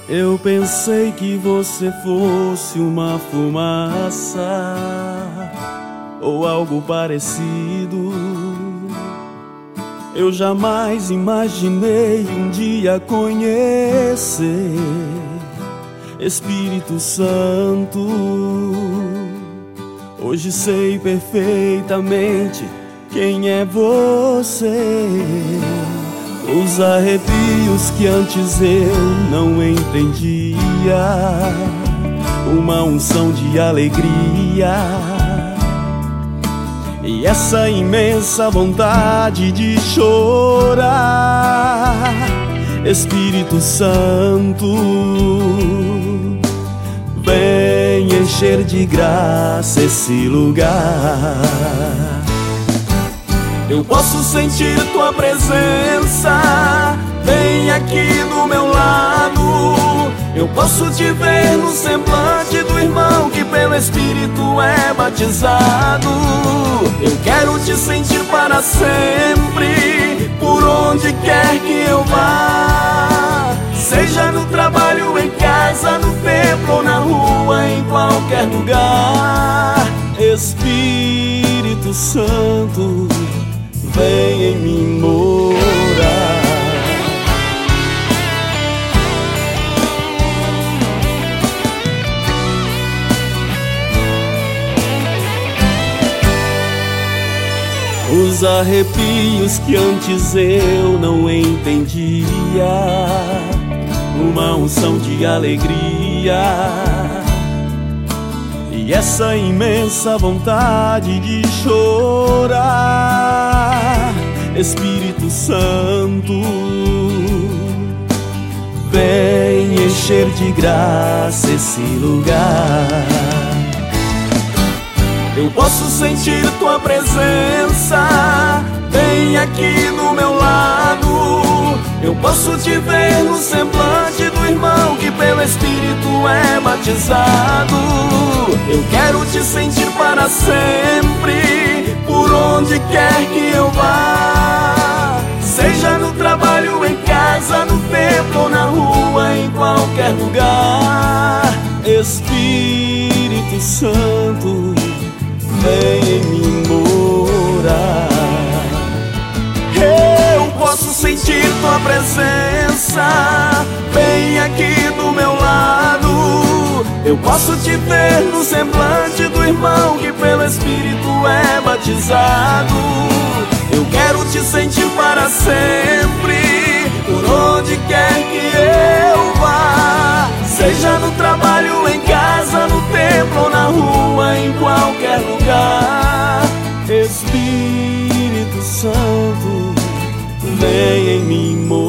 Eu pensei que você fosse uma fumaça ou algo parecido. Eu jamais imaginei um dia conhecer Espírito Santo. Hoje sei perfeitamente quem é você. Os arrepios que antes eu não entendia, uma unção de alegria e essa imensa vontade de chorar. Espírito Santo, vem encher de graça esse lugar. Eu posso sentir tua presença, vem aqui do meu lado. Eu posso te ver no semblante do irmão que pelo Espírito é batizado. Eu quero te sentir para sempre, por onde quer que eu vá. Seja no trabalho, em casa, no templo ou na rua, em qualquer lugar. Espírito Santo, vem em mim morar. Os arrepios que antes eu não entendia, uma unção de alegria e essa imensa vontade de chorar. Espírito Santo, vem encher de graça esse lugar. Eu posso sentir tua presença, vem aqui do meu lado. Eu posso te ver no semblante do irmão que pelo Espírito é batizado. Eu quero te sentir para sempre, por onde quer que eu vá. Seja no trabalho, em casa, no templo ou na rua, em qualquer lugar. Espírito Santo, vem em mim morar. Eu posso sentir tua presença, vem aqui do meu lado. Eu posso te ver no semblante do irmão que pelo Espírito é batizado. Eu quero te sentir para sempre, por onde quer que eu vá. Seja no trabalho, em casa, no templo ou na rua, em qualquer lugar. Espírito Santo, vem em mim morar.